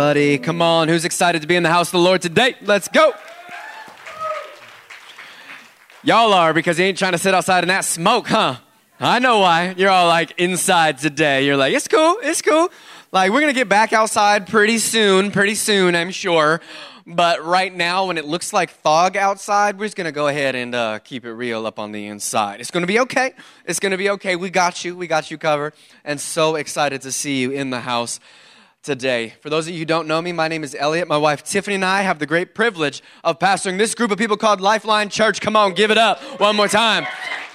everybody. Come on, who's excited to be in the house of the Lord today? Let's go. Y'all are, because you ain't trying to sit outside in that smoke, huh? I know why. You're all like inside today. You're like, it's cool, it's cool. Like, we're going to get back outside pretty soon, I'm sure. But right now, when it looks like fog outside, we're just going to go ahead and keep it real up on the inside. It's going to be okay. It's going to be okay. We got you covered. And so excited to see you in the house today. For those of you who don't know me, my name is Elliot. My wife Tiffany and I have the great privilege of pastoring this group of people called Lifeline Church. Come on, give it up one more time.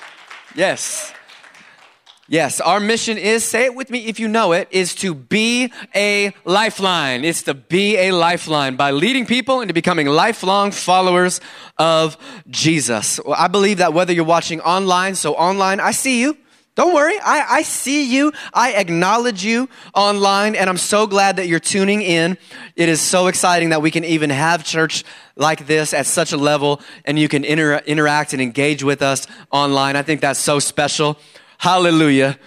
Yes, our mission is, say it with me if you know it, is to be a lifeline. It's to be a lifeline by leading people into becoming lifelong followers of Jesus. Well, I believe that whether you're watching online, so online, I see you. Don't worry, I see you. I acknowledge you online, and I'm so glad that you're tuning in. It is so exciting that we can even have church like this at such a level, and you can interact and engage with us online. I think that's so special. Hallelujah.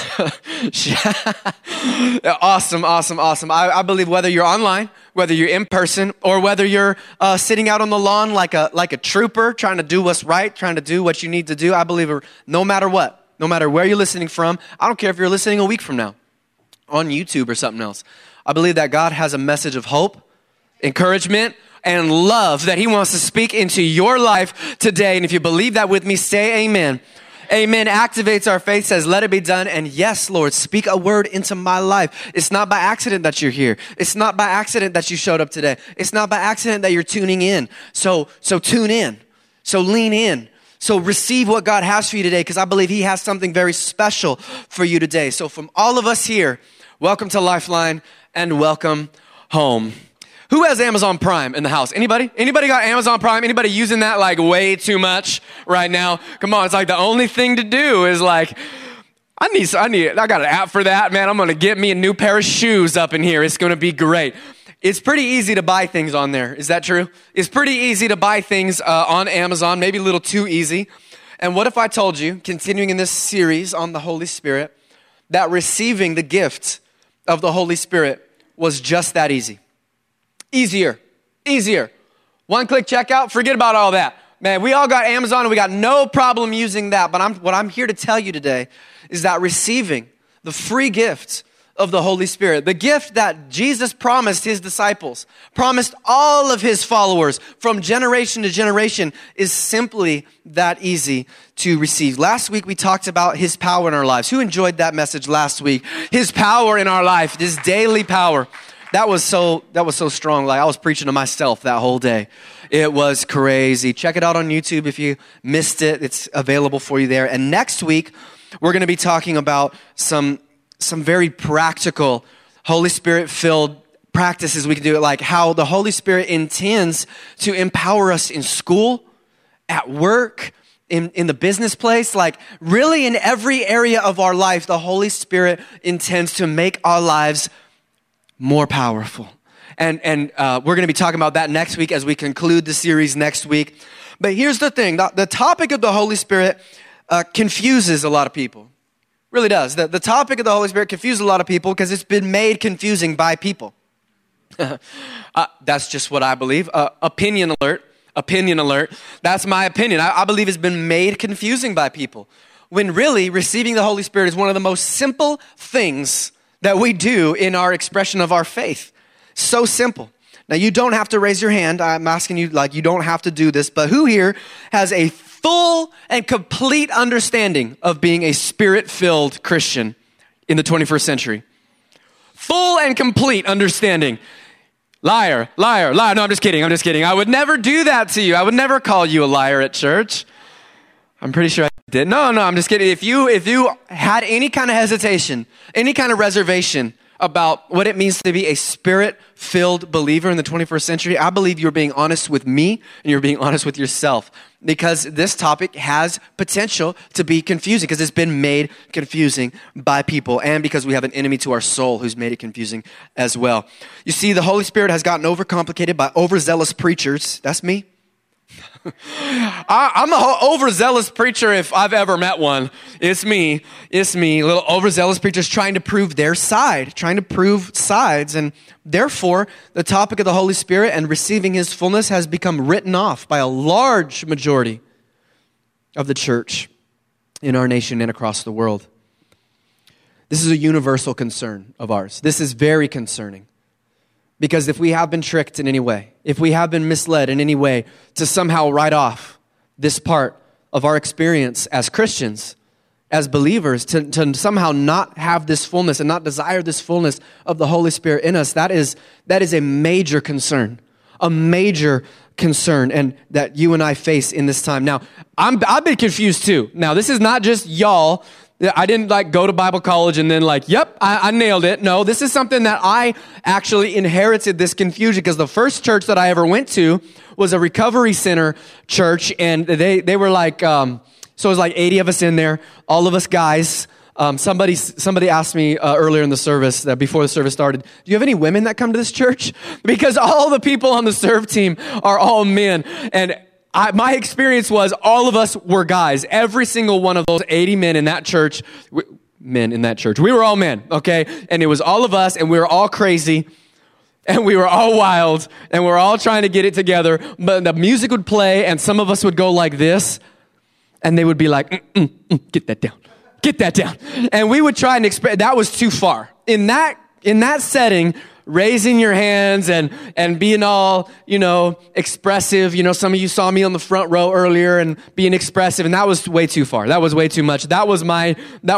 Awesome. I believe whether you're online, whether you're in person, or whether you're sitting out on the lawn like a trooper trying to do what's right, trying to do what you need to do, I believe no matter what, no matter where you're listening from, I don't care if you're listening a week from now on YouTube or something else. I believe that God has a message of hope, encouragement, and love that he wants to speak into your life today. And if you believe that with me, say amen. Amen activates our faith, says, let it be done. And yes, Lord, speak a word into my life. It's not by accident that you're here. It's not by accident that you showed up today. It's not by accident that you're tuning in. So tune in. So lean in. So receive what God has for you today, because I believe he has something very special for you today. So from all of us here, welcome to Lifeline and welcome home. Who has Amazon Prime in the house? Anybody? Anybody got Amazon Prime? Anybody using that like way too much right now? Come on, it's like the only thing to do is like, I got an app for that, man. I'm going to get me a new pair of shoes up in here. It's going to be great. It's pretty easy to buy things on there. Is that true? It's pretty easy to buy things on Amazon, maybe a little too easy. And what if I told you, continuing in this series on the Holy Spirit, that receiving the gift of the Holy Spirit was just that easy? Easier. One-click checkout, forget about all that. Man, we all got Amazon and we got no problem using that. But what I'm here to tell you today is that receiving the free gift of the Holy Spirit, the gift that Jesus promised his disciples, promised all of his followers from generation to generation, is simply that easy to receive. Last week we talked about his power in our lives. Who enjoyed that message last week? His power in our life, his daily power. That was so strong. Like I was preaching to myself that whole day. It was crazy. Check it out on YouTube if you missed it. It's available for you there. And next week, we're going to be talking about some very practical Holy Spirit-filled practices we can do, like how the Holy Spirit intends to empower us in school, at work, in the business place, like really in every area of our life, the Holy Spirit intends to make our lives more powerful. And we're going to be talking about that next week as we conclude the series next week. But here's the thing. The topic of the Holy Spirit confuses a lot of people. Really does. The topic of the Holy Spirit confuses a lot of people because it's been made confusing by people. That's just what I believe. Opinion alert. That's my opinion. I believe it's been made confusing by people. When really, receiving the Holy Spirit is one of the most simple things that we do in our expression of our faith. So simple. Now, you don't have to raise your hand. I'm asking you, like, you don't have to do this. But who here has a full and complete understanding of being a Spirit-filled Christian in the 21st century? Full and complete understanding. Liar. No, I'm just kidding. I would never do that to you. I would never call you a liar at church. I'm pretty sure I did. No, I'm just kidding. If you had any kind of hesitation, any kind of reservation about what it means to be a Spirit-filled believer in the 21st century, I believe you're being honest with me and you're being honest with yourself, because this topic has potential to be confusing because it's been made confusing by people, and because we have an enemy to our soul who's made it confusing as well. You see, the Holy Spirit has gotten overcomplicated by overzealous preachers. That's me. I'm an overzealous preacher if I've ever met one. It's me. Little overzealous preachers trying to prove their side, trying to prove sides. And therefore, the topic of the Holy Spirit and receiving his fullness has become written off by a large majority of the church in our nation and across the world. This is a universal concern of ours. This is very concerning. Because if we have been tricked in any way, if we have been misled in any way to somehow write off this part of our experience as Christians, as believers, to somehow not have this fullness and not desire this fullness of the Holy Spirit in us, that is a major concern, and that you and I face in this time. Now, I've been confused too. Now, this is not just y'all. I didn't go to Bible college and then yep, I nailed it. No, this is something that I actually inherited this confusion because the first church that I ever went to was a recovery center church, and they were so it was 80 of us in there, all of us guys. Somebody asked me earlier in the service, before the service started, do you have any women that come to this church? Because all the people on the serve team are all men, and my experience was all of us were guys. Every single one of those 80 men in that church, we were all men, okay? And it was all of us, and we were all crazy, and we were all wild, and we were all trying to get it together. But the music would play, and some of us would go like this, and they would be like, get that down. Get that down. And we would try and express, that was too far. In that setting, raising your hands and being all, expressive. Some of you saw me on the front row earlier and being expressive, and that was way too far. That was way too much. That was my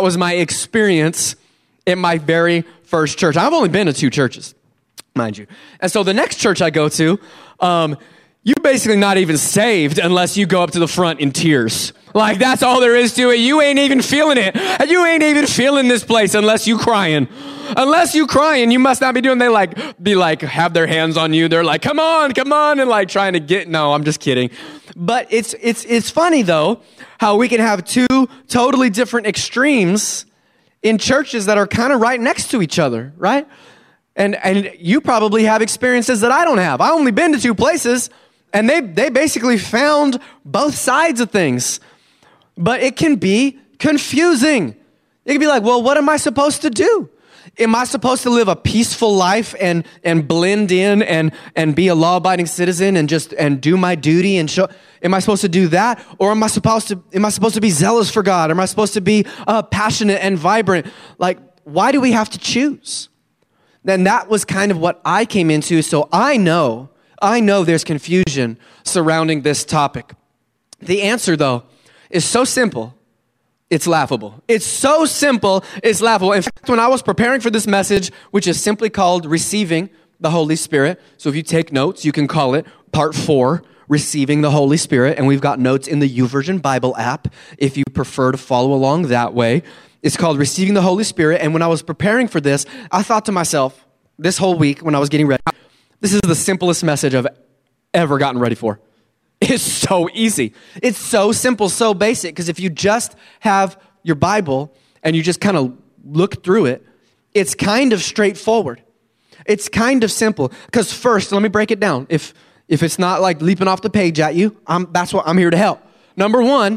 experience in my very first church. I've only been to 2 churches, mind you. And so the next church I go to, you're basically not even saved unless you go up to the front in tears. That's all there is to it. You ain't even feeling it. You ain't even feeling this place unless you crying. Unless you crying, you must not be doing. They have their hands on you. They're like, come on, and trying to get. No, I'm just kidding. But it's funny though how we can have 2 totally different extremes in churches that are kind of right next to each other, right? And you probably have experiences that I don't have. I only been to 2 places, and they basically found both sides of things. But it can be confusing. It can be well, what am I supposed to do? Am I supposed to live a peaceful life and blend in and be a law-abiding citizen and do my duty and show? Am I supposed to do that, or am I supposed to be zealous for God? Am I supposed to be passionate and vibrant? Why do we have to choose? Then that was kind of what I came into. So I know there's confusion surrounding this topic. The answer, though, is so simple, it's laughable. It's so simple, it's laughable. In fact, when I was preparing for this message, which is simply called Receiving the Holy Spirit, so if you take notes, you can call it Part 4, Receiving the Holy Spirit, and we've got notes in the YouVersion Bible app if you prefer to follow along that way. It's called Receiving the Holy Spirit, and when I was preparing for this, I thought to myself, this whole week when I was getting ready, this is the simplest message I've ever gotten ready for. It's so easy. It's so simple, so basic, because if you just have your Bible and you just kind of look through it, it's kind of straightforward. It's kind of simple. Because first, let me break it down. If it's not leaping off the page at you, that's what I'm here to help. Number 1,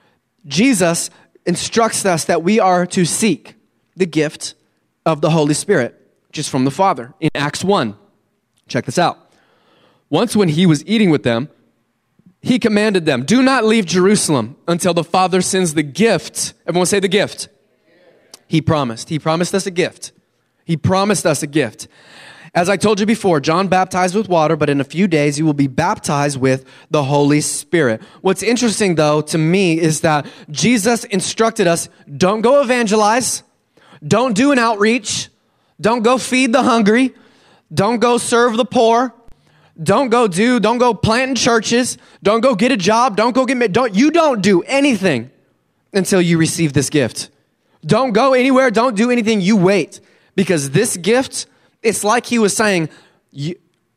Jesus instructs us that we are to seek the gift of the Holy Spirit, which is from the Father. In Acts 1, check this out. Once when he was eating with them, he commanded them, do not leave Jerusalem until the Father sends the gift. Everyone say the gift. He promised. He promised us a gift. He promised us a gift. As I told you before, John baptized with water, but in a few days you will be baptized with the Holy Spirit. What's interesting, though, to me is that Jesus instructed us, don't go evangelize, don't do an outreach, don't go feed the hungry, don't go serve the poor, don't go plant in churches, don't go get a job, don't do anything until you receive this gift. Don't go anywhere, don't do anything, you wait. Because this gift, it's like he was saying, you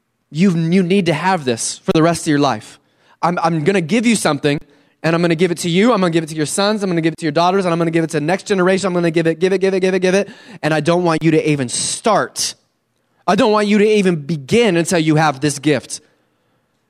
need to have this for the rest of your life. I'm going to give you something, and I'm going to give it to you. I'm going to give it to your sons. I'm going to give it to your daughters, and I'm going to give it to the next generation. I'm going to give it. And I don't want you to even start. I don't want you to even begin until you have this gift.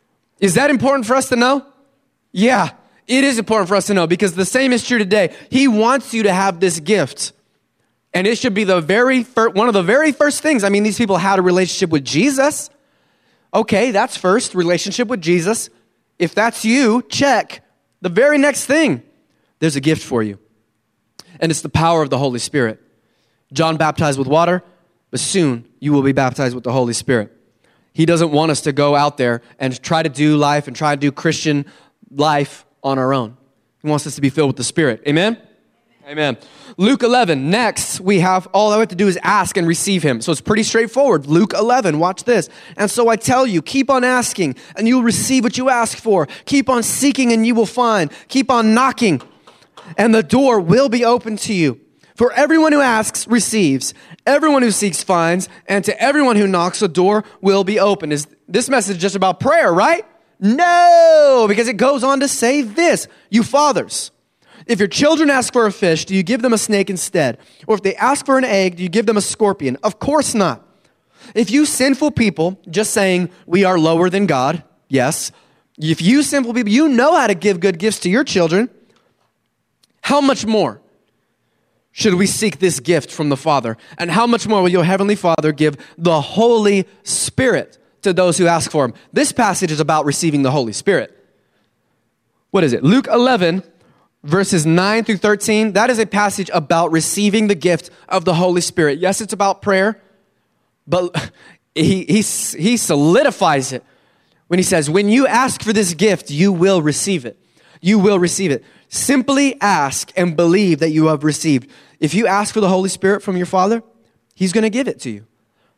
Is that important for us to know? Yeah, it is important for us to know because the same is true today. He wants you to have this gift. And it should be one of the very first things. I mean, these people had a relationship with Jesus. Okay, that's first, relationship with Jesus. If that's you, check. The very next thing, there's a gift for you. And it's the power of the Holy Spirit. John baptized with water, but soon you will be baptized with the Holy Spirit. He doesn't want us to go out there and try to do life and try to do Christian life on our own. He wants us to be filled with the Spirit. Amen? Amen. Luke 11, next, all I have to do is ask and receive him. So it's pretty straightforward. Luke 11, watch this. And so I tell you, keep on asking and you'll receive what you ask for. Keep on seeking and you will find. Keep on knocking and the door will be open to you. For everyone who asks receives, everyone who seeks finds, and to everyone who knocks, the door will be open. Is this message just about prayer, right? No, because it goes on to say this, you fathers. If your children ask for a fish, do you give them a snake instead? Or if they ask for an egg, do you give them a scorpion? Of course not. If you sinful people, just saying we are lower than God, yes. If you sinful people, you know how to give good gifts to your children, how much more should we seek this gift from the Father? And how much more will your heavenly Father give the Holy Spirit to those who ask for him? This passage is about receiving the Holy Spirit. What is it? Luke 11, verses 9 through 13, that is a passage about receiving the gift of the Holy Spirit. Yes, it's about prayer, but he solidifies it when he says, when you ask for this gift, you will receive it. You will receive it. Simply ask and believe that you have received. If you ask for the Holy Spirit from your Father, he's going to give it to you.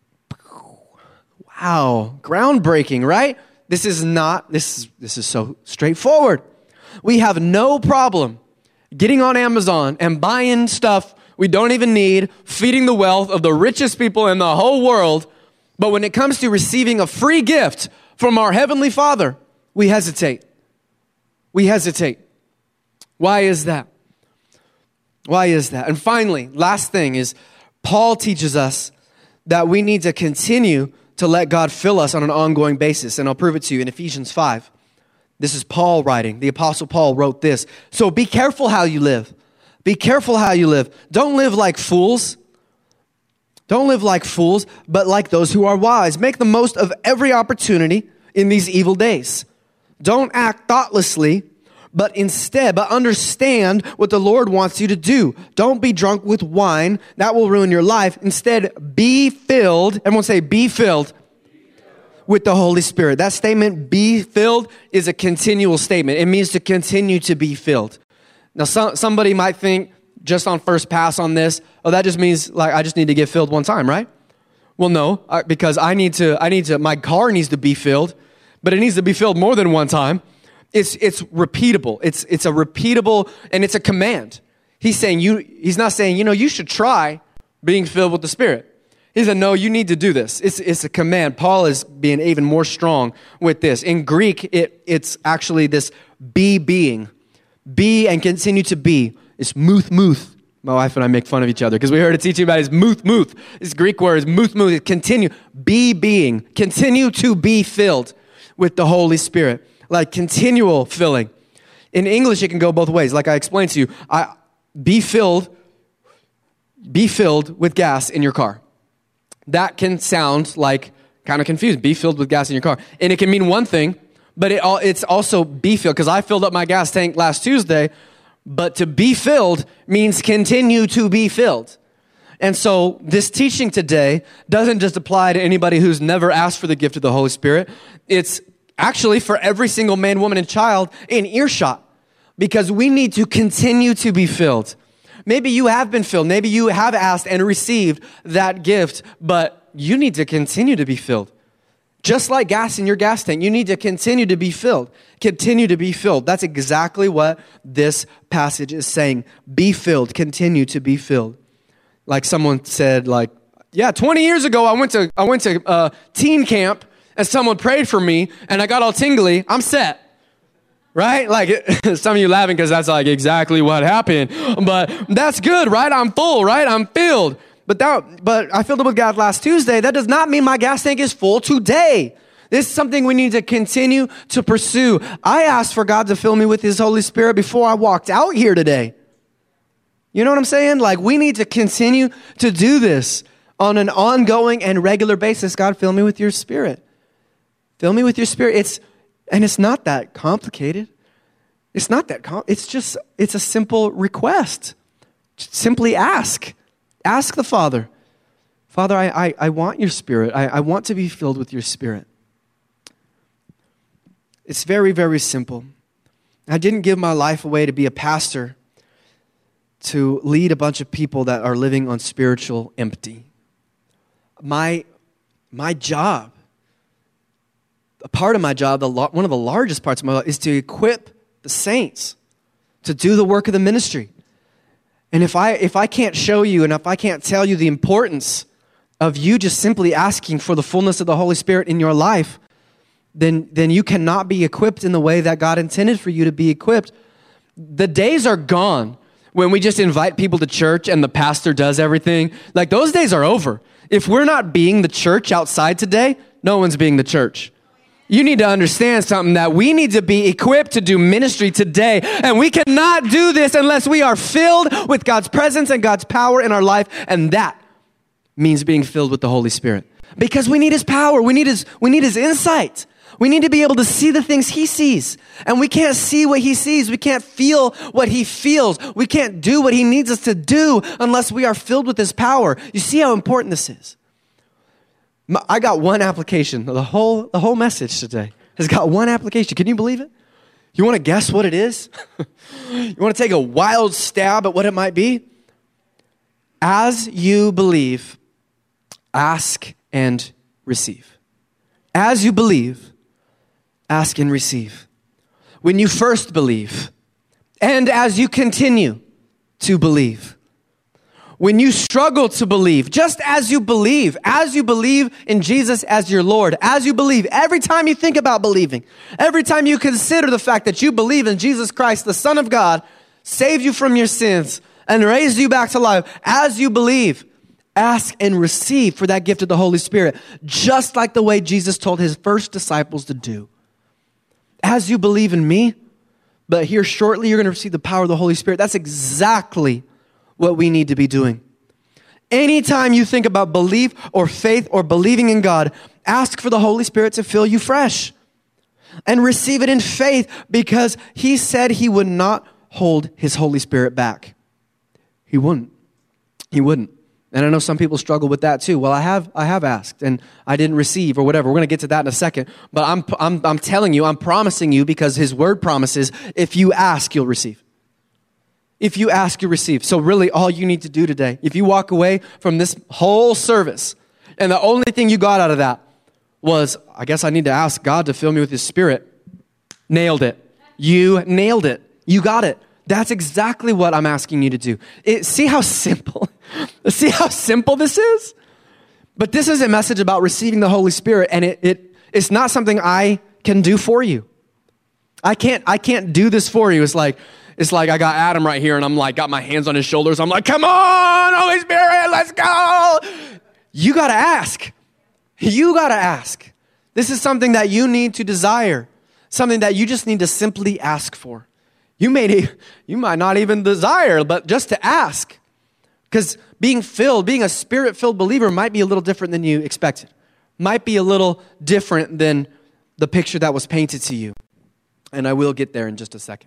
Wow, groundbreaking, right? This is so straightforward. We have no problem getting on Amazon and buying stuff we don't even need, feeding the wealth of the richest people in the whole world. But when it comes to receiving a free gift from our Heavenly Father, we hesitate. We hesitate. Why is that? Why is that? And finally, last thing is Paul teaches us that we need to continue to let God fill us on an ongoing basis. And I'll prove it to you in Ephesians 5. This is Paul writing. The Apostle Paul wrote this. So be careful how you live. Be careful how you live. Don't live like fools. Don't live like fools, but like those who are wise. Make the most of every opportunity in these evil days. Don't act thoughtlessly, but understand what the Lord wants you to do. Don't be drunk with wine. That will ruin your life. Instead, be filled. Everyone say, be filled with the Holy Spirit. That statement, be filled, is a continual statement. It means to continue to be filled. Now, somebody might think, just on first pass on this, oh, that just means like I just need to get filled one time, right? Well, no, because I need to, my car needs to be filled, but it needs to be filled more than one time. It's repeatable. It's a repeatable, and it's a command. He's not saying, you should try being filled with the Spirit. He said, no, you need to do this. It's a command. Paul is being even more strong with this. In Greek, it's actually this being. Be and continue to be. It's muth. My wife and I make fun of each other because we heard a teaching about his muth. This Greek word is muth. Continue. Being. Continue to be filled with the Holy Spirit. Like continual filling. In English, it can go both ways. Like I explained to you, be filled with gas in your car. That can sound like kind of confused. Be filled with gas in your car. And it can mean one thing, but it's also be filled. Because I filled up my gas tank last Tuesday, but to be filled means continue to be filled. And so this teaching today doesn't just apply to anybody who's never asked for the gift of the Holy Spirit. It's actually for every single man, woman, and child in earshot, because we need to continue to be filled. Maybe you have been filled. Maybe you have asked and received that gift, but you need to continue to be filled. Just like gas in your gas tank, you need to continue to be filled. Continue to be filled. That's exactly what this passage is saying. Be filled. Continue to be filled. Like someone said, 20 years ago, I went to teen camp, and someone prayed for me, and I got all tingly. I'm set. Right? Like, some of you laughing because that's like exactly what happened. But that's good, right? I'm full, right? I'm filled. But I filled up with gas last Tuesday. That does not mean my gas tank is full today. This is something we need to continue to pursue. I asked for God to fill me with his Holy Spirit before I walked out here today. You know what I'm saying? Like, we need to continue to do this on an ongoing and regular basis. God, fill me with your Spirit. Fill me with your Spirit. It's not that complicated. It's not that it's a simple request. Just simply ask. Ask the Father. Father, I want your Spirit. I want to be filled with your Spirit. It's very, very simple. I didn't give my life away to be a pastor to lead a bunch of people that are living on spiritual empty. My job, a part of my job, one of the largest parts of my job, is to equip the saints to do the work of the ministry. And if I can't show you and if I can't tell you the importance of you just simply asking for the fullness of the Holy Spirit in your life, then you cannot be equipped in the way that God intended for you to be equipped. The days are gone when we just invite people to church and the pastor does everything. Like, those days are over. If we're not being the church outside today, no one's being the church. You need to understand something, that we need to be equipped to do ministry today. And we cannot do this unless we are filled with God's presence and God's power in our life. And that means being filled with the Holy Spirit. Because we need his power. We need his insight. We need to be able to see the things he sees. And we can't see what he sees. We can't feel what he feels. We can't do what he needs us to do unless we are filled with his power. You see how important this is? I got one application. The whole message today has got one application. Can you believe it? You want to guess what it is? You want to take a wild stab at what it might be? As you believe, ask and receive. As you believe, ask and receive. When you first believe, and as you continue to believe. When you struggle to believe, just as you believe in Jesus as your Lord, as you believe, every time you think about believing, every time you consider the fact that you believe in Jesus Christ, the Son of God, saved you from your sins and raised you back to life, as you believe, ask and receive for that gift of the Holy Spirit, just like the way Jesus told his first disciples to do. As you believe in me, but here shortly you're going to receive the power of the Holy Spirit. That's exactly what we need to be doing. Anytime you think about belief or faith or believing in God, ask for the Holy Spirit to fill you fresh and receive it in faith, because he said he would not hold his Holy Spirit back. He wouldn't. And I know some people struggle with that too. Well, I have asked and I didn't receive, or whatever. We're going to get to that in a second. But I'm telling you, I'm promising you, because his word promises, if you ask, you'll receive. If you ask, you receive. So really, all you need to do today, if you walk away from this whole service and the only thing you got out of that was, I guess I need to ask God to fill me with his Spirit, nailed it. You nailed it. You got it. That's exactly what I'm asking you to do. See how simple this is? But this is a message about receiving the Holy Spirit, and it's not something I can do for you. I can't do this for you. It's like I got Adam right here, and I'm like, got my hands on his shoulders. I'm like, come on, Holy Spirit, let's go. You got to ask. You got to ask. This is something that you need to desire, something that you just need to simply ask for. You might not even desire, but just to ask. Because being a Spirit-filled believer might be a little different than you expected. Might be a little different than the picture that was painted to you. And I will get there in just a second.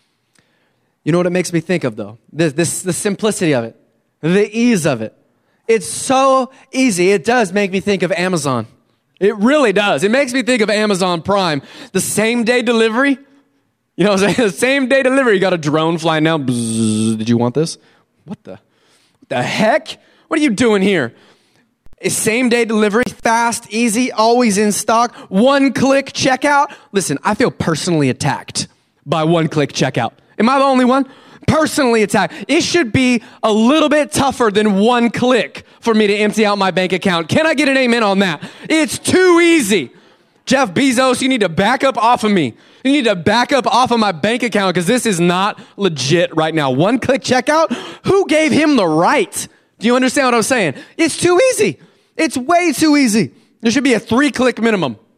You know what it makes me think of, though? The simplicity of it, the ease of it. It's so easy. It does make me think of Amazon. It really does. It makes me think of Amazon Prime. The same day delivery. You know what I'm saying? The same day delivery. You got a drone flying down. Bzzz, did you want this? What the heck? What are you doing here? It's same day delivery, fast, easy, always in stock, one-click checkout. Listen, I feel personally attacked by one-click checkout. Am I the only one? Personally attacked. It should be a little bit tougher than one click for me to empty out my bank account. Can I get an amen on that? It's too easy. Jeff Bezos, you need to back up off of me. You need to back up off of my bank account, because this is not legit right now. One-click checkout? Who gave him the right? Do you understand what I'm saying? It's too easy. It's way too easy. There should be a 3-click minimum.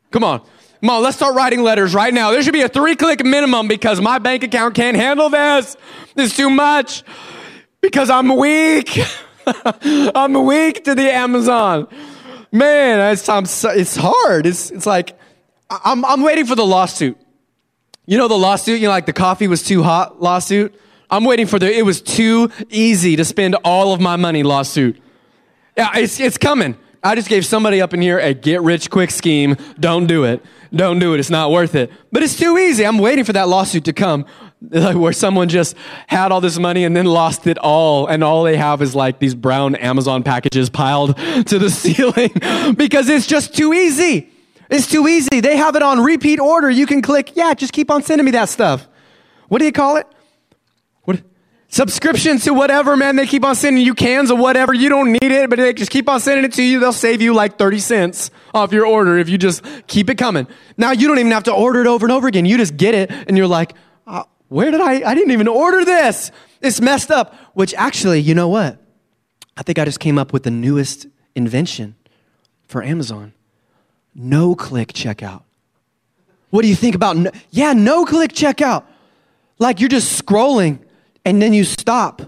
Come on. Come on, let's start writing letters right now. There should be a 3-click minimum because my bank account can't handle this. It's too much. Because I'm weak. I'm weak to the Amazon. Man, it's hard. It's like, I'm waiting for the lawsuit. You know the lawsuit, like the coffee was too hot lawsuit? I'm waiting for it was too easy to spend all of my money lawsuit. Yeah, it's coming. I just gave somebody up in here a get-rich-quick scheme. Don't do it. Don't do it. It's not worth it. But it's too easy. I'm waiting for that lawsuit to come, like where someone just had all this money and then lost it all, and all they have is like these brown Amazon packages piled to the ceiling because it's just too easy. It's too easy. They have it on repeat order. You can click, just keep on sending me that stuff. What do you call it? Subscription to whatever, man. They keep on sending you cans of whatever. You don't need it, but they just keep on sending it to you. They'll save you like 30 cents off your order if you just keep it coming. Now, you don't even have to order it over and over again. You just get it, and you're like, where did I didn't even order this. It's messed up. Which actually, you know what? I think I just came up with the newest invention for Amazon. No-click checkout. What do you think about no-click checkout? Like you're just scrolling, and then you stop.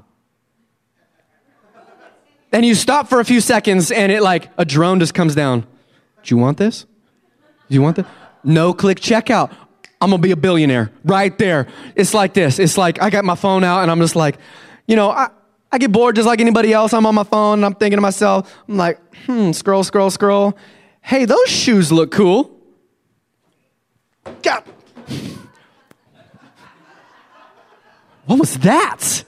And you stop for a few seconds, and it like a drone just comes down. Do you want this? Do you want that? No-click checkout. I'm going to be a billionaire right there. It's like this. It's like I got my phone out, and I'm just like, I get bored just like anybody else. I'm on my phone, and I'm thinking to myself, I'm like, scroll. Hey, those shoes look cool. God. What was that?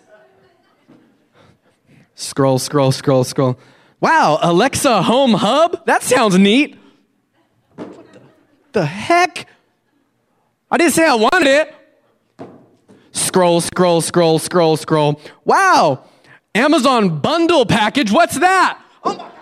Scroll. Wow, Alexa Home Hub? That sounds neat. What the heck? I didn't say I wanted it. Scroll. Wow, Amazon bundle package. What's that? Oh my.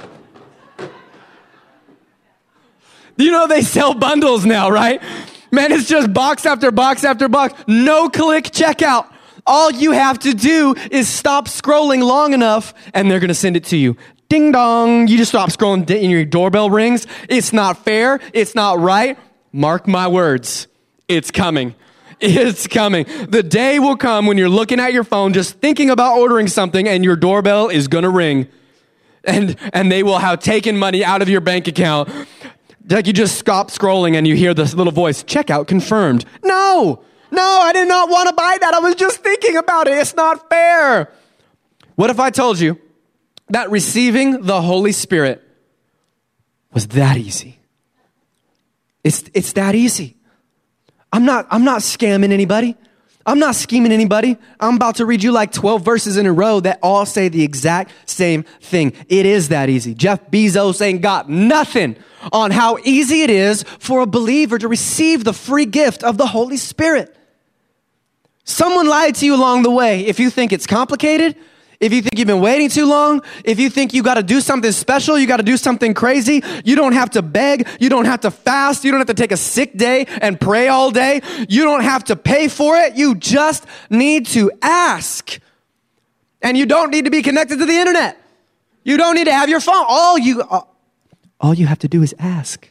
You know they sell bundles now, right? Man, it's just box after box after box. No-click checkout. All you have to do is stop scrolling long enough, and they're going to send it to you. Ding dong. You just stop scrolling, and your doorbell rings. It's not fair. It's not right. Mark my words. It's coming. It's coming. The day will come when you're looking at your phone, just thinking about ordering something, and your doorbell is going to ring. And they will have taken money out of your bank account. Like you just stop scrolling and you hear this little voice, checkout confirmed. No, I did not want to buy that. I was just thinking about it. It's not fair. What if I told you that receiving the Holy Spirit was that easy? It's that easy. I'm not scamming anybody. I'm not scheming anybody. I'm about to read you like 12 verses in a row that all say the exact same thing. It is that easy. Jeff Bezos ain't got nothing on how easy it is for a believer to receive the free gift of the Holy Spirit. Someone lied to you along the way. If you think it's complicated, if you think you've been waiting too long, if you think you got to do something special, you got to do something crazy, you don't have to beg, you don't have to fast, you don't have to take a sick day and pray all day, you don't have to pay for it, you just need to ask. And you don't need to be connected to the internet. You don't need to have your phone. All you have to do is ask.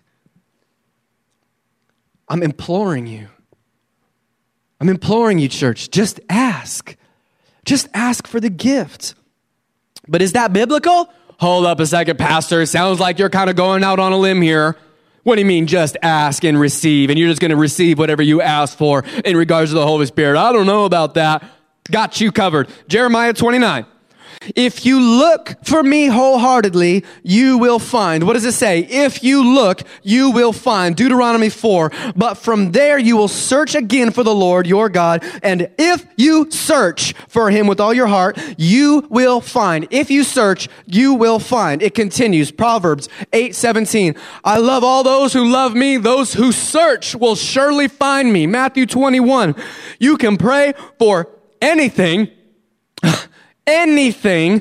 I'm imploring you, church, just ask. Just ask for the gift. But is that biblical? Hold up a second, Pastor. Sounds like you're kind of going out on a limb here. What do you mean just ask and receive, and you're just going to receive whatever you ask for in regards to the Holy Spirit? I don't know about that. Got you covered. Jeremiah 29. If you look for me wholeheartedly, you will find. What does it say? If you look, you will find. Deuteronomy 4. But from there you will search again for the Lord your God. And if you search for him with all your heart, you will find. If you search, you will find. It continues. Proverbs 8:17. I love all those who love me. Those who search will surely find me. Matthew 21. You can pray for anything,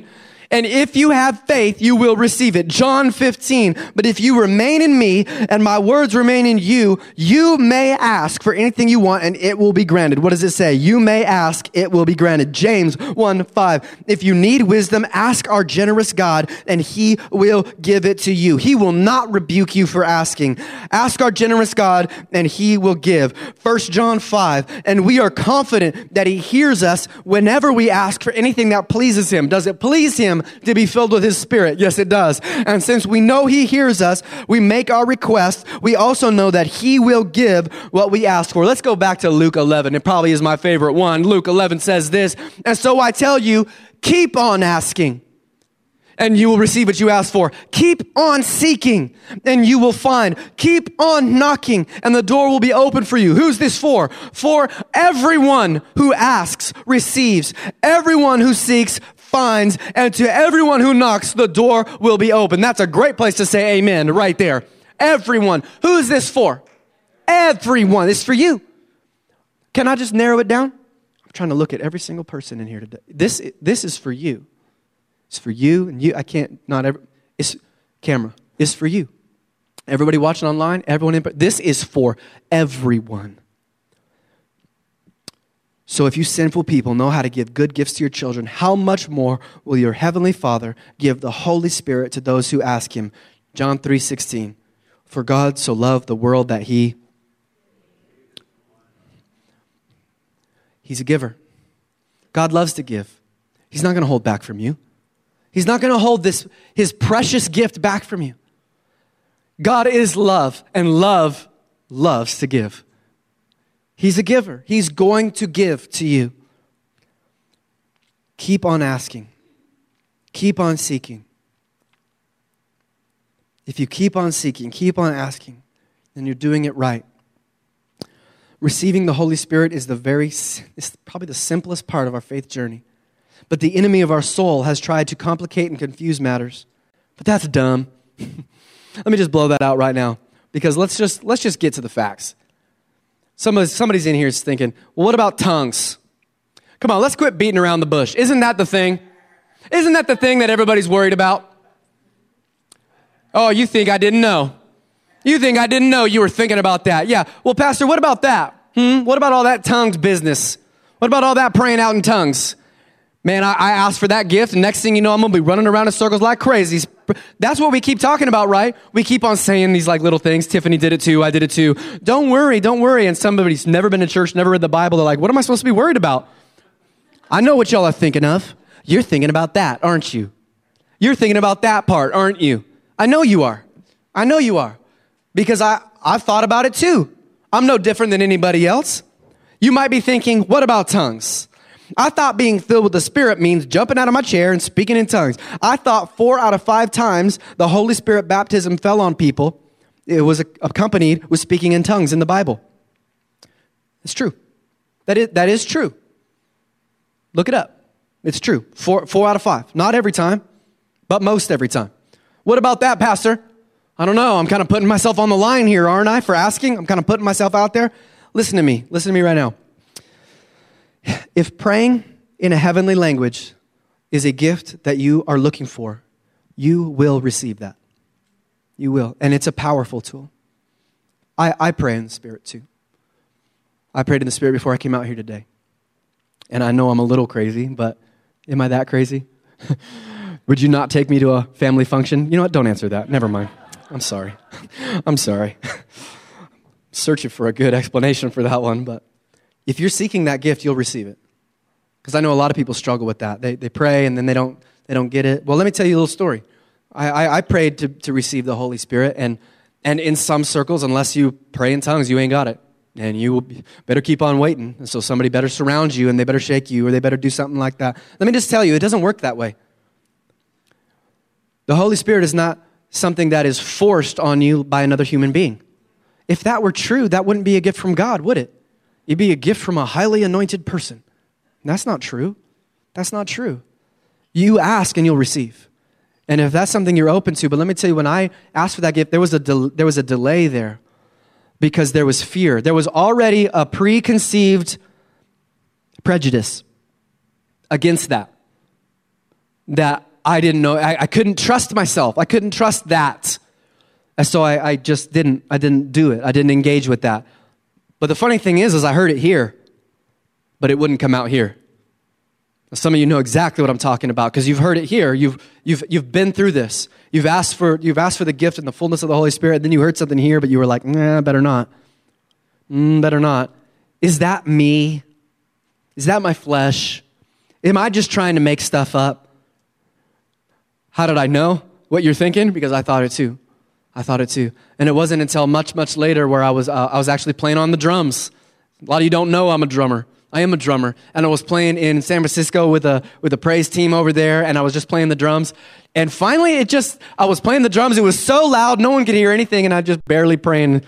And if you have faith, you will receive it. John 15, but if you remain in me and my words remain in you, you may ask for anything you want and it will be granted. What does it say? You may ask, it will be granted. James 1:5, if you need wisdom, ask our generous God and he will give it to you. He will not rebuke you for asking. Ask our generous God and he will give. 1 John 5, and we are confident that he hears us whenever we ask for anything that pleases him. Does it please him to be filled with his Spirit? Yes, it does. And since we know he hears us, we make our request. We also know that he will give what we ask for. Let's go back to Luke 11. It probably is my favorite one. Luke 11 says this, and so I tell you, keep on asking, and you will receive what you ask for. Keep on seeking, and you will find. Keep on knocking, and the door will be open for you. Who's this for? For everyone who asks, receives. Everyone who seeks, finds. And to everyone who knocks, the door will be open. That's a great place to say amen right there. Everyone. Who's this for? Everyone. It's for you. Can I just narrow it down? I'm trying to look at every single person in here today. This is for you. It's for you and you. I can't, not every, it's camera. It's for you. Everybody watching online, everyone this is for everyone. So if you sinful people know how to give good gifts to your children, how much more will your heavenly Father give the Holy Spirit to those who ask him? John 3:16. For God so loved the world that he's a giver. God loves to give. He's not going to hold back from you. He's not going to hold his precious gift back from you. God is love, and love loves to give. He's a giver. He's going to give to you. Keep on asking. Keep on seeking. If you keep on seeking, keep on asking, then you're doing it right. Receiving the Holy Spirit is probably the simplest part of our faith journey. But the enemy of our soul has tried to complicate and confuse matters. But that's dumb. Let me just blow that out right now, because let's just get to the facts. Somebody's in here is thinking, well, what about tongues? Come on, let's quit beating around the bush. Isn't that the thing? Isn't that the thing that everybody's worried about? Oh, you think I didn't know? You think I didn't know you were thinking about that? Yeah. Well, Pastor, what about that? What about all that tongues business? What about all that praying out in tongues? Man, I asked for that gift, and next thing you know, I'm going to be running around in circles like crazy. That's what we keep talking about, right? We keep on saying these like little things. Tiffany did it too. I did it too. Don't worry. And somebody's never been to church, never read the Bible. They're like, what am I supposed to be worried about? I know what y'all are thinking of. You're thinking about that, aren't you? You're thinking about that part, aren't you? I know you are. I know you are. Because I've thought about it too. I'm no different than anybody else. You might be thinking, what about tongues? I thought being filled with the Spirit means jumping out of my chair and speaking in tongues. I thought 4 out of 5 times the Holy Spirit baptism fell on people, it was accompanied with speaking in tongues in the Bible. It's true. That is true. Look it up. It's true. 4 out of 5. Not every time, but most every time. What about that, Pastor? I don't know. I'm kind of putting myself on the line here, aren't I, for asking? I'm kind of putting myself out there. Listen to me. Listen to me right now. If praying in a heavenly language is a gift that you are looking for, you will receive that. You will. And it's a powerful tool. I pray in the Spirit too. I prayed in the Spirit before I came out here today. And I know I'm a little crazy, but am I that crazy? Would you not take me to a family function? You know what? Don't answer that. Never mind. I'm sorry. I'm sorry. Searching for a good explanation for that one, but if you're seeking that gift, you'll receive it. Because I know a lot of people struggle with that. They pray and then they don't get it. Well, let me tell you a little story. I prayed to receive the Holy Spirit, and in some circles, unless you pray in tongues, you ain't got it. And you better keep on waiting. And so somebody better surround you, and they better shake you, or they better do something like that. Let me just tell you, it doesn't work that way. The Holy Spirit is not something that is forced on you by another human being. If that were true, that wouldn't be a gift from God, would it? It'd be a gift from a highly anointed person. And that's not true. That's not true. You ask and you'll receive. And if that's something you're open to, but let me tell you, when I asked for that gift, there was a delay there because there was fear. There was already a preconceived prejudice against that I didn't know. I couldn't trust myself. I couldn't trust that. And so I just didn't do it. I didn't engage with that. But the funny thing is I heard it here, but it wouldn't come out here. Some of you know exactly what I'm talking about because you've heard it here. You've been through this. You've asked for the gift and the fullness of the Holy Spirit. Then you heard something here, but you were like, nah, better not. Better not. Is that me? Is that my flesh? Am I just trying to make stuff up? How did I know what you're thinking? Because I thought it too. And it wasn't until much, much later where I was actually playing on the drums. A lot of you don't know I'm a drummer. I am a drummer. And I was playing in San Francisco with a praise team over there, and I was just playing the drums. And finally, I was playing the drums. It was so loud, no one could hear anything, and I just barely praying.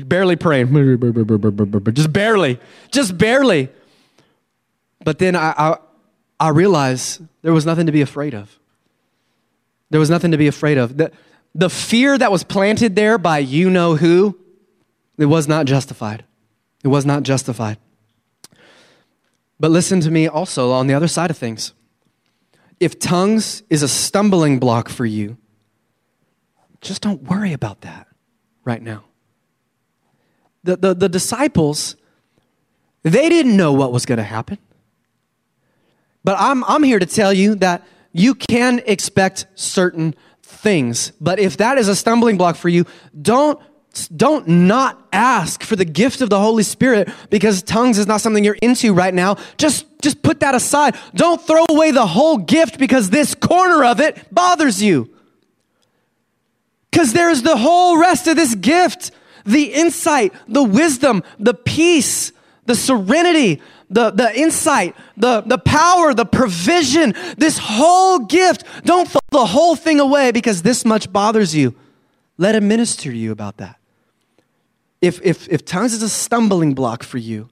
Just barely. But then I realized there was nothing to be afraid of. There was nothing to be afraid of. The fear that was planted there by you know who, it was not justified. It was not justified. But listen to me also on the other side of things. If tongues is a stumbling block for you, just don't worry about that right now. The disciples, they didn't know what was going to happen. But I'm here to tell you that you can expect certain things. But if that is a stumbling block for you, don't not ask for the gift of the Holy Spirit because tongues is not something you're into right now. Just put that aside. Don't throw away the whole gift because this corner of it bothers you. Because there's the whole rest of this gift. The insight, the wisdom, the peace, the serenity, the insight, the power, the provision, this whole gift. Don't throw the whole thing away because this much bothers you. Let him minister to you about that. If tongues is a stumbling block for you,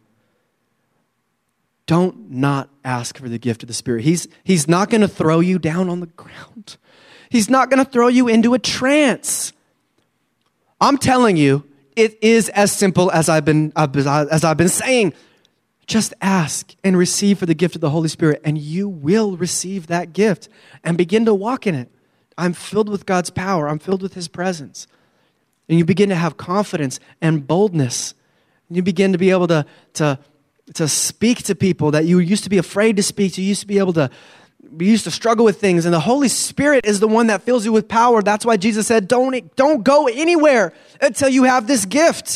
don't not ask for the gift of the Spirit. He's not going to throw you down on the ground. He's not going to throw you into a trance. I'm telling you, it is as simple as I've been saying. Just ask and receive for the gift of the Holy Spirit, and you will receive that gift and begin to walk in it. I'm filled with God's power. I'm filled with His presence. And you begin to have confidence and boldness. And you begin to be able to speak to people that you used to be afraid to speak to. You used to struggle with things. And the Holy Spirit is the one that fills you with power. That's why Jesus said, don't go anywhere until you have this gift.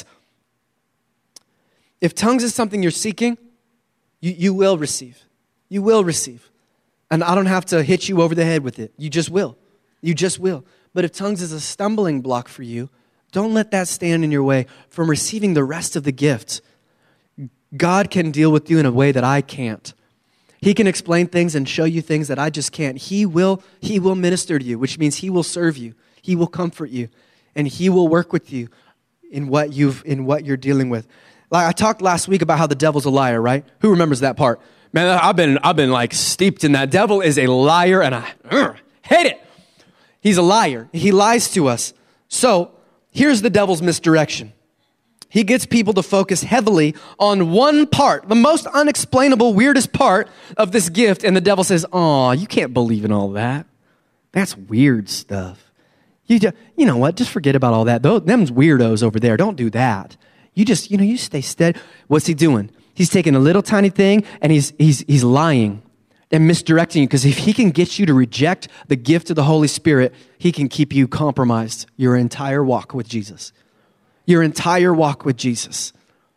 If tongues is something you're seeking, you will receive. You will receive. And I don't have to hit you over the head with it. You just will. You just will. But if tongues is a stumbling block for you, don't let that stand in your way from receiving the rest of the gift. God can deal with you in a way that I can't. He can explain things and show you things that I just can't. He will minister to you, which means He will serve you. He will comfort you. And He will work with you in what you're dealing with. Like I talked last week about how the devil's a liar, right? Who remembers that part? Man, I've been like steeped in that. Devil is a liar and I hate it. He's a liar. He lies to us. So here's the devil's misdirection. He gets people to focus heavily on one part, the most unexplainable, weirdest part of this gift. And the devil says, "Oh, you can't believe in all that. That's weird stuff. You know what? Just forget about all that. Them's weirdos over there. Don't do that. You stay steady." What's he doing? He's taking a little tiny thing and he's lying and misdirecting you, because if he can get you to reject the gift of the Holy Spirit, he can keep you compromised your entire walk with Jesus. Your entire walk with Jesus.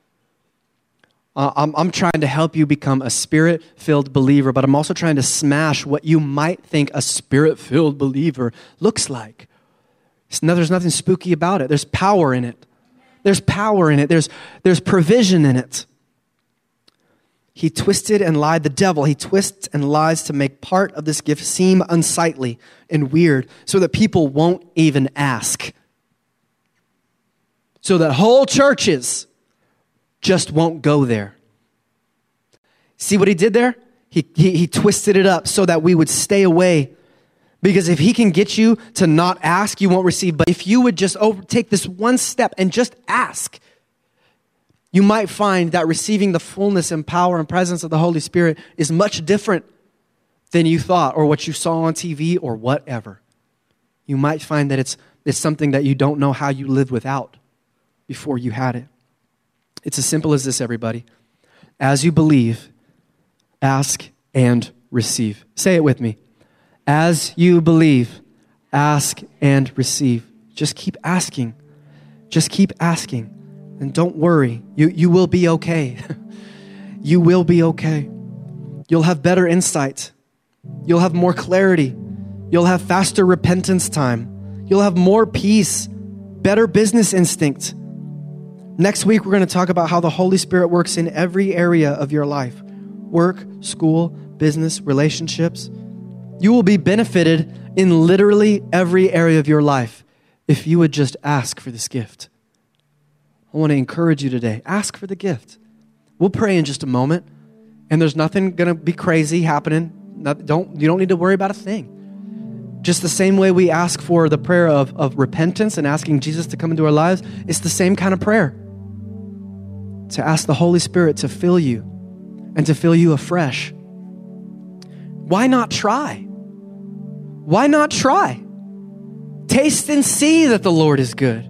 I'm trying to help you become a Spirit-filled believer, but I'm also trying to smash what you might think a Spirit-filled believer looks like. There's nothing spooky about it. There's power in it. There's power in it. There's provision in it. He twisted and lied. The devil, he twists and lies to make part of this gift seem unsightly and weird so that people won't even ask. So that whole churches just won't go there. See what he did there? He twisted it up so that we would stay away. Because if he can get you to not ask, you won't receive. But if you would just take this one step and just ask, you might find that receiving the fullness and power and presence of the Holy Spirit is much different than you thought, or what you saw on TV, or whatever. You might find that it's something that you don't know how you lived without before you had it. It's as simple as this, everybody. As you believe, ask and receive. Say it with me. As you believe, ask and receive. Just keep asking. Just keep asking. And don't worry. You will be okay. You will be okay. You'll have better insight. You'll have more clarity. You'll have faster repentance time. You'll have more peace, better business instinct. Next week, we're going to talk about how the Holy Spirit works in every area of your life. Work, school, business, relationships. You will be benefited in literally every area of your life if you would just ask for this gift. I want to encourage you today. Ask for the gift. We'll pray in just a moment, and there's nothing going to be crazy happening. You don't need to worry about a thing. Just the same way we ask for the prayer of repentance and asking Jesus to come into our lives, it's the same kind of prayer. To ask the Holy Spirit to fill you and to fill you afresh. Why not try? Why not try? Taste and see that the Lord is good.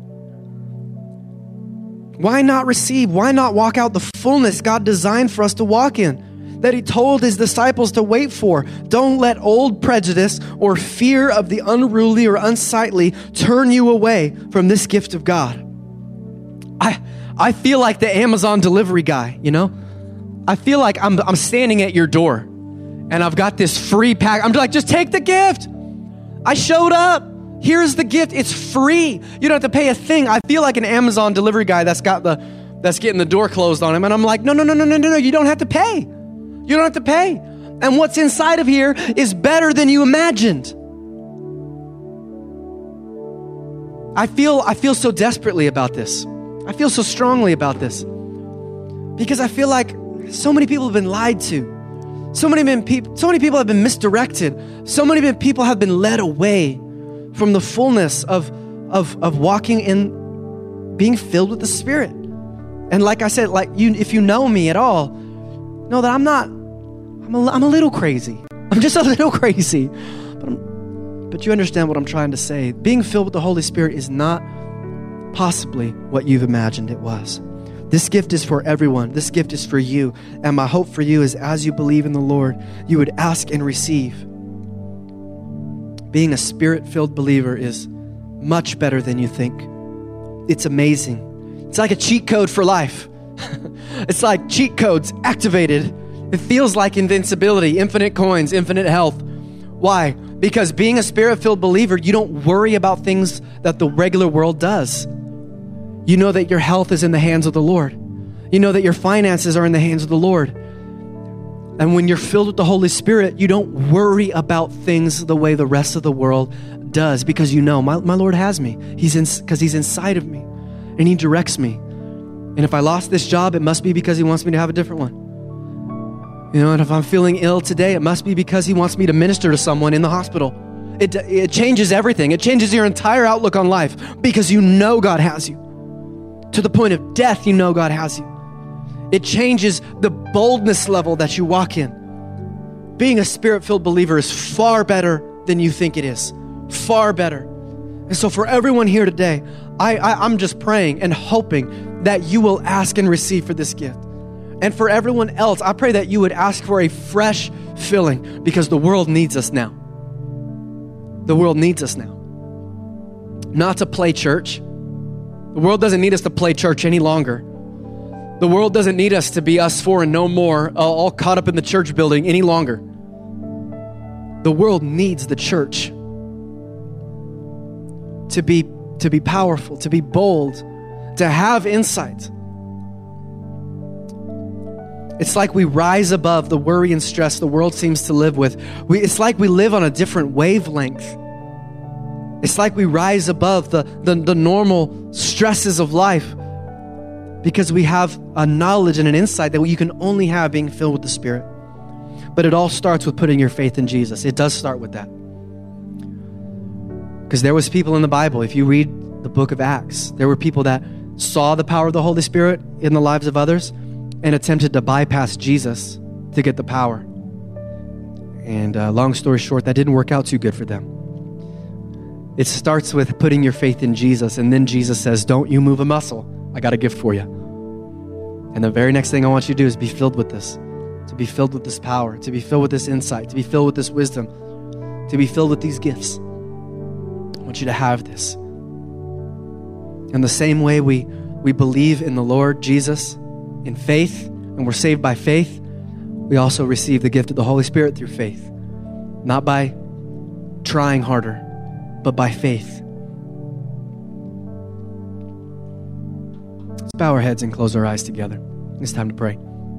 Why not receive? Why not walk out the fullness God designed for us to walk in, that he told his disciples to wait for? Don't let old prejudice or fear of the unruly or unsightly turn you away from this gift of God. I feel like the Amazon delivery guy, you know? I feel like I'm standing at your door and I've got this free pack. I'm like, just take the gift. I showed up. Here's the gift. It's free. You don't have to pay a thing. I feel like an Amazon delivery guy that's getting the door closed on him. And I'm like, no. You don't have to pay. You don't have to pay. And what's inside of here is better than you imagined. I feel so desperately about this. I feel so strongly about this because I feel like so many people have been lied to. So many people have been misdirected. So many people have been led away from the fullness of walking in being filled with the Spirit. And like I said, if you know me at all, know that I'm a little crazy. I'm just a little crazy. But you understand what I'm trying to say. Being filled with the Holy Spirit is not possibly what you've imagined it was. This gift is for everyone. This gift is for you. And my hope for you is as you believe in the Lord, you would ask and receive. Being a Spirit-filled believer is much better than you think. It's amazing. It's like a cheat code for life. It's like cheat codes activated. It feels like invincibility, infinite coins, infinite health. Why? Because being a Spirit-filled believer, you don't worry about things that the regular world does. You know that your health is in the hands of the Lord. You know that your finances are in the hands of the Lord. And when you're filled with the Holy Spirit, you don't worry about things the way the rest of the world does because you know, my Lord has me. Because he's inside of me and he directs me. And if I lost this job, it must be because he wants me to have a different one. You know, and if I'm feeling ill today, it must be because he wants me to minister to someone in the hospital. It changes everything. It changes your entire outlook on life because you know God has you. To the point of death, you know God has you. It changes the boldness level that you walk in. Being a Spirit-filled believer is far better than you think it is. Far better. And so for everyone here today, I'm just praying and hoping that you will ask and receive for this gift. And for everyone else, I pray that you would ask for a fresh filling because the world needs us now. The world needs us now. Not to play church. The world doesn't need us to play church any longer. The world doesn't need us to be us four and no more, all caught up in the church building any longer. The world needs the church to be powerful, to be bold, to have insight. It's like we rise above the worry and stress the world seems to live with. It's like we live on a different wavelength. It's like we rise above the normal stresses of life because we have a knowledge and an insight that you can only have being filled with the Spirit. But it all starts with putting your faith in Jesus. It does start with that. Because there was people in the Bible, if you read the book of Acts, there were people that saw the power of the Holy Spirit in the lives of others and attempted to bypass Jesus to get the power. And long story short, that didn't work out too good for them. It starts with putting your faith in Jesus, and then Jesus says, don't you move a muscle. I got a gift for you. And the very next thing I want you to do is be filled with this, to be filled with this power, to be filled with this insight, to be filled with this wisdom, to be filled with these gifts. I want you to have this. In the same way we believe in the Lord Jesus in faith, and we're saved by faith, we also receive the gift of the Holy Spirit through faith. Not by trying harder, but by faith. Let's bow our heads and close our eyes together. It's time to pray.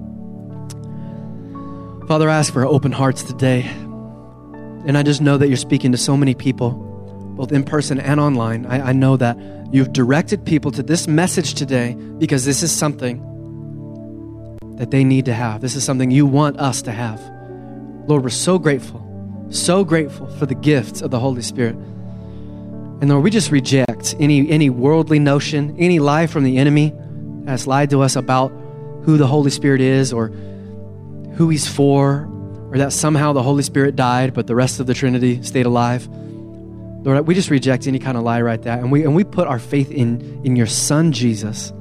Father, I ask for open hearts today. And I just know that you're speaking to so many people, both in person and online. I know that you've directed people to this message today because this is something that they need to have. This is something you want us to have. Lord, we're so grateful for the gifts of the Holy Spirit. And Lord, we just reject any worldly notion, any lie from the enemy that has lied to us about who the Holy Spirit is or who he's for, or that somehow the Holy Spirit died, but the rest of the Trinity stayed alive. Lord, we just reject any kind of lie like that. And we put our faith in your Son, Jesus.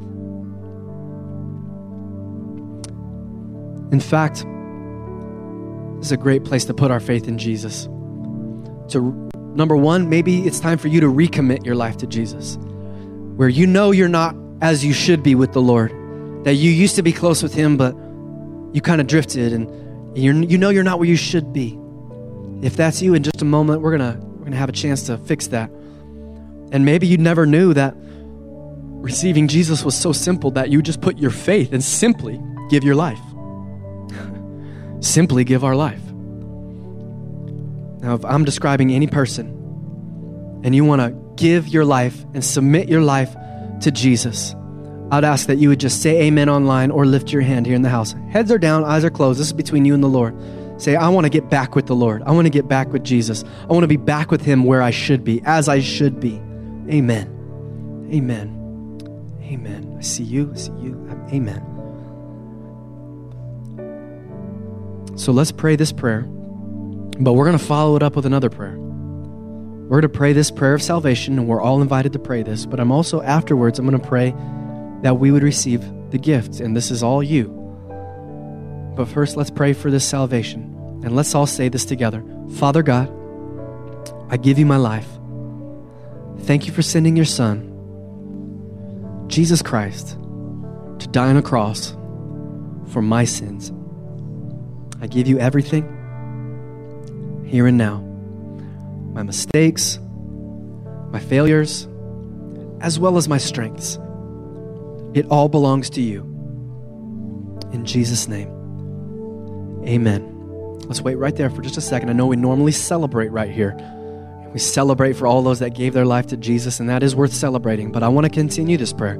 In fact, this is a great place to put our faith in Jesus. Number one, maybe it's time for you to recommit your life to Jesus, where you know you're not as you should be with the Lord, that you used to be close with him, but you kind of drifted, and you know you're not where you should be. If that's you, in just a moment, we're gonna have a chance to fix that. And maybe you never knew that receiving Jesus was so simple that you just put your faith and simply give your life. Simply give our life. Now, if I'm describing any person and you want to give your life and submit your life to Jesus, I'd ask that you would just say amen online or lift your hand here in the house. Heads are down, eyes are closed. This is between you and the Lord. Say, I want to get back with the Lord. I want to get back with Jesus. I want to be back with him where I should be, as I should be. Amen. Amen. Amen. I see you. I see you. Amen. So let's pray this prayer, but we're going to follow it up with another prayer. We're going to pray this prayer of salvation, and we're all invited to pray this, but I'm also, afterwards, I'm going to pray that we would receive the gift, and this is all you. But first, let's pray for this salvation, and let's all say this together. Father God, I give you my life. Thank you for sending your Son, Jesus Christ, to die on a cross for my sins. I give you everything, here and now. My mistakes, my failures, as well as my strengths. It all belongs to you. In Jesus' name, amen. Let's wait right there for just a second. I know we normally celebrate right here. We celebrate for all those that gave their life to Jesus, and that is worth celebrating. But I want to continue this prayer.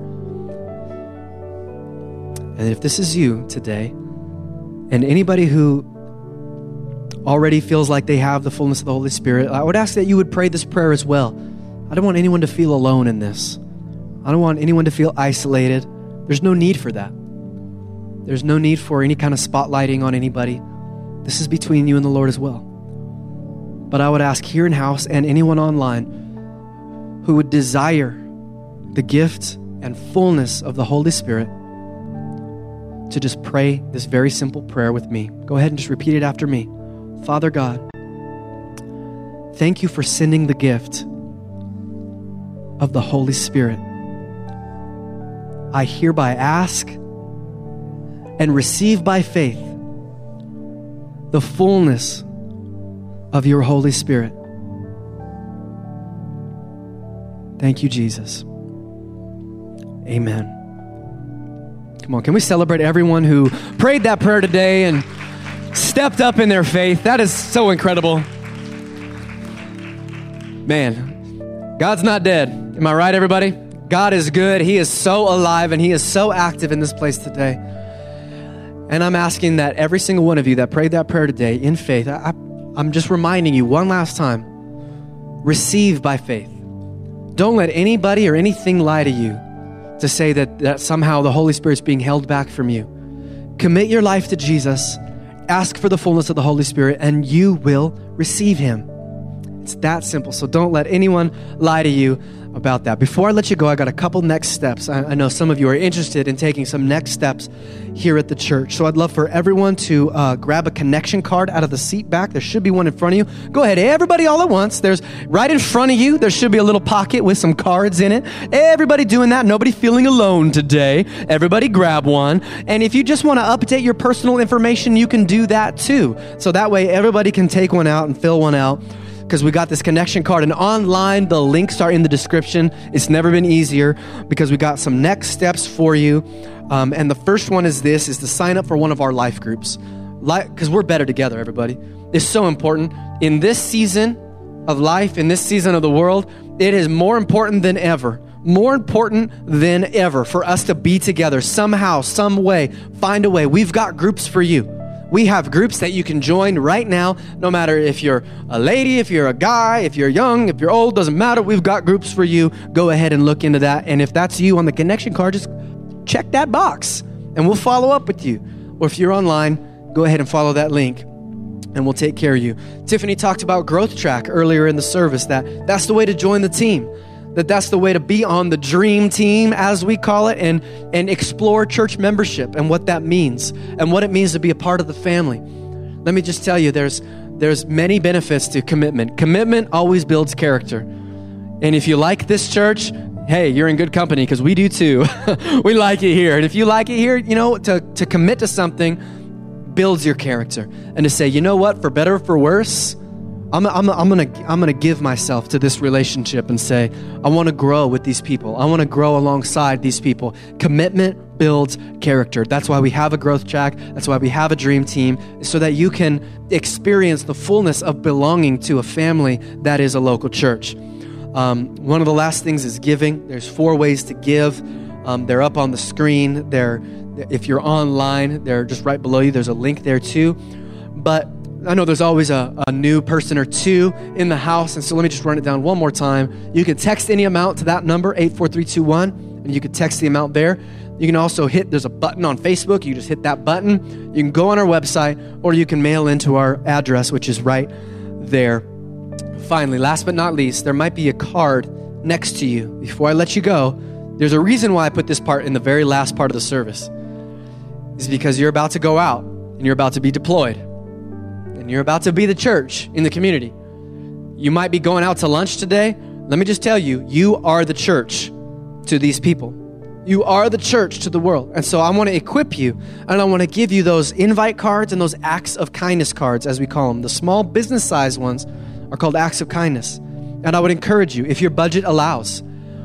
And if this is you today, and anybody who already feels like they have the fullness of the Holy Spirit, I would ask that you would pray this prayer as well. I don't want anyone to feel alone in this. I don't want anyone to feel isolated. There's no need for that. There's no need for any kind of spotlighting on anybody. This is between you and the Lord as well. But I would ask here in house and anyone online who would desire the gift and fullness of the Holy Spirit to just pray this very simple prayer with me. Go ahead and just repeat it after me. Father God, thank you for sending the gift of the Holy Spirit. I hereby ask and receive by faith the fullness of your Holy Spirit. Thank you, Jesus. Amen. Come on, can we celebrate everyone who prayed that prayer today and stepped up in their faith? That is so incredible. Man, God's not dead. Am I right, everybody? God is good. He is so alive, and he is so active in this place today. And I'm asking that every single one of you that prayed that prayer today in faith, I'm just reminding you one last time, receive by faith. Don't let anybody or anything lie to you to say that somehow the Holy Spirit's being held back from you. Commit your life to Jesus Ask for the fullness of the Holy Spirit and you will receive him. It's that simple. So don't let anyone lie to you about that. Before I let you go, I got a couple next steps. I know some of you are interested in taking some next steps here at the church. So I'd love for everyone to grab a connection card out of the seat back. There should be one in front of you. Go ahead, everybody all at once. There's right in front of you, there should be a little pocket with some cards in it. Everybody doing that. Nobody feeling alone today. Everybody grab one. And if you just want to update your personal information, you can do that too. So that way everybody can take one out and fill one out. Because we got this connection card, and online, the links are in the description. It's never been easier because we got some next steps for you. And the first one is to sign up for one of our life groups. Because we're better together, everybody. It's so important. In this season of life, in this season of the world, it is more important than ever for us to be together somehow, some way, find a way. We've got groups for you. We have groups that you can join right now, no matter if you're a lady, if you're a guy, if you're young, if you're old, doesn't matter. We've got groups for you. Go ahead and look into that. And if that's you on the connection card, just check that box and we'll follow up with you. Or if you're online, go ahead and follow that link and we'll take care of you. Tiffany talked about Growth Track earlier in the service, that's the way to join the team. That's the way to be on the dream team, as we call it, and explore church membership and what that means and what it means to be a part of the family. Let me just tell you, there's many benefits to commitment. Commitment always builds character. And if you like this church, hey, you're in good company because we do too. We like it here. And if you like it here, to commit to something builds your character. And to say, you know what, for better or for worse, I'm gonna give myself to this relationship and say, I want to grow with these people. I want to grow alongside these people. Commitment builds character. That's why we have a growth track. That's why we have a dream team, so that you can experience the fullness of belonging to a family that is a local church. One of the last things is giving. There's 4 ways to give. They're up on the screen. If you're online, they're just right below you. There's a link there too. But I know there's always a new person or two in the house, and so let me just run it down one more time. You can text any amount to that number, 84321, and you can text the amount there. You can also there's a button on Facebook. You just hit that button. You can go on our website, or you can mail into our address, which is right there. Finally, last but not least, there might be a card next to you. Before I let you go, there's a reason why I put this part in the very last part of the service. It's because you're about to go out, and you're about to be deployed. You're about to be the church in the community. You might be going out to lunch today. Let me just tell you, you are the church to these people. You are the church to the world. And so I want to equip you, and I want to give you those invite cards and those acts of kindness cards, as we call them. The small business size ones are called acts of kindness. And I would encourage you, if your budget allows,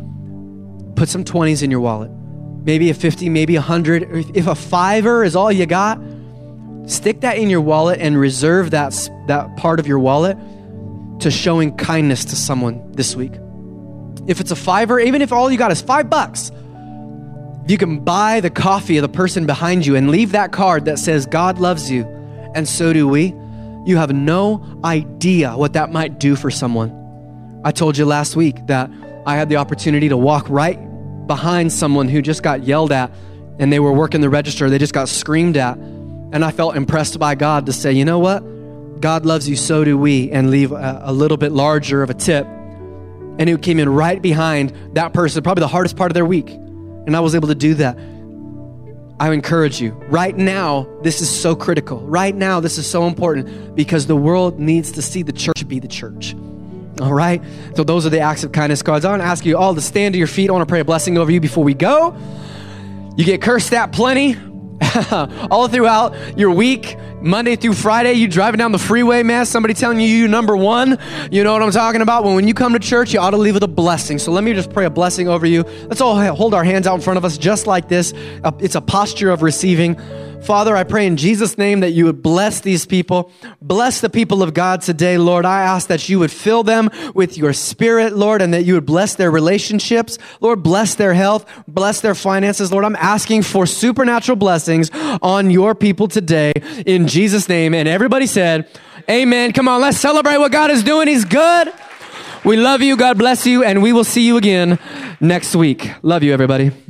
put some 20s in your wallet. Maybe a 50, maybe 100. If a $5 is all you got, stick that in your wallet and reserve that part of your wallet to showing kindness to someone this week. If it's a $5, even if all you got is $5, you can buy the coffee of the person behind you and leave that card that says, God loves you, and so do we. You have no idea what that might do for someone. I told you last week that I had the opportunity to walk right behind someone who just got yelled at, and they were working the register. They just got screamed at. And I felt impressed by God to say, you know what? God loves you, so do we, and leave a little bit larger of a tip. And it came in right behind that person, probably the hardest part of their week. And I was able to do that. I encourage you, right now, this is so critical. Right now, this is so important because the world needs to see the church be the church. All right? So those are the acts of kindness cards. I want to ask you all to stand to your feet. I want to pray a blessing over you before we go. You get cursed at plenty. All throughout your week, Monday through Friday, you driving down the freeway, man, somebody telling you number one. You know what I'm talking about? When you come to church, you ought to leave with a blessing. So let me just pray a blessing over you. Let's all hold our hands out in front of us just like this. It's a posture of receiving. Father, I pray in Jesus' name that you would bless these people. Bless the people of God today, Lord. I ask that you would fill them with your spirit, Lord, and that you would bless their relationships. Lord, bless their health, bless their finances. Lord, I'm asking for supernatural blessings on your people today in Jesus' name. And everybody said, amen. Come on, let's celebrate what God is doing. He's good. We love you. God bless you. And we will see you again next week. Love you, everybody.